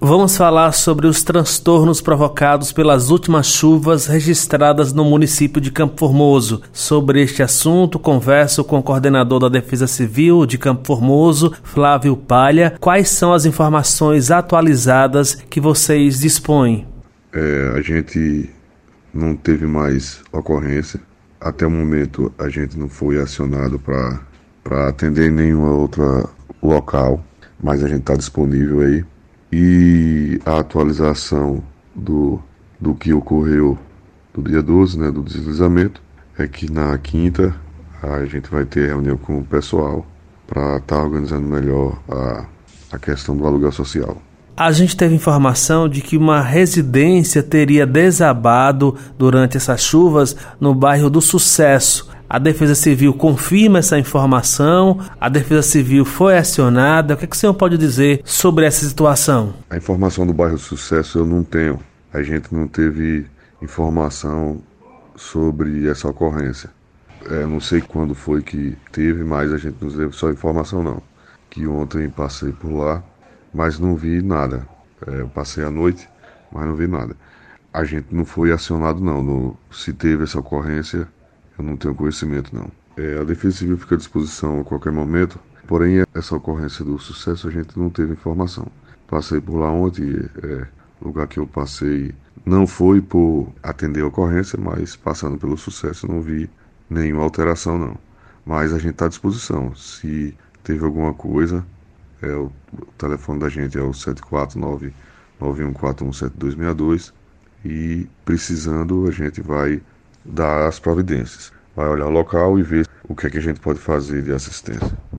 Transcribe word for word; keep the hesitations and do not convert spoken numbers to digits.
Vamos falar sobre os transtornos provocados pelas últimas chuvas registradas no município de Campo Formoso. Sobre este assunto, converso com o coordenador da Defesa Civil de Campo Formoso, Flávio Palha. Quais são as informações atualizadas que vocês dispõem? É, a gente não teve mais ocorrência. Até o momento, a gente não foi acionado para para atender nenhuma outra local, mas a gente está disponível aí. E a atualização do, do que ocorreu do dia doze, né, do deslizamento, é que na quinta a gente vai ter reunião com o pessoal para estar tá organizando melhor a, a questão do aluguel social. A gente teve informação de que uma residência teria desabado durante essas chuvas no bairro do Sucesso. A Defesa Civil confirma essa informação? A Defesa Civil foi acionada? O que, é que o senhor pode dizer sobre essa situação? A informação do bairro Sucesso eu não tenho. A gente não teve informação sobre essa ocorrência. É, não sei quando foi que teve, mas a gente não teve só informação não. Que ontem passei por lá, mas não vi nada. É, eu passei a noite, mas não vi nada. A gente não foi acionado não. No, se teve essa ocorrência, eu não tenho conhecimento, não. É, a Defesa Civil fica à disposição a qualquer momento, porém, essa ocorrência do Sucesso a gente não teve informação. Passei por lá ontem, é, lugar que eu passei não foi por atender a ocorrência, mas passando pelo Sucesso não vi nenhuma alteração, não. Mas a gente está à disposição. Se teve alguma coisa, é, o, o telefone da gente é o sete quatro nove, nove um quatro um sete dois seis dois e precisando a gente vai dar as providências. Vai olhar o local e ver o que é que a gente pode fazer de assistência.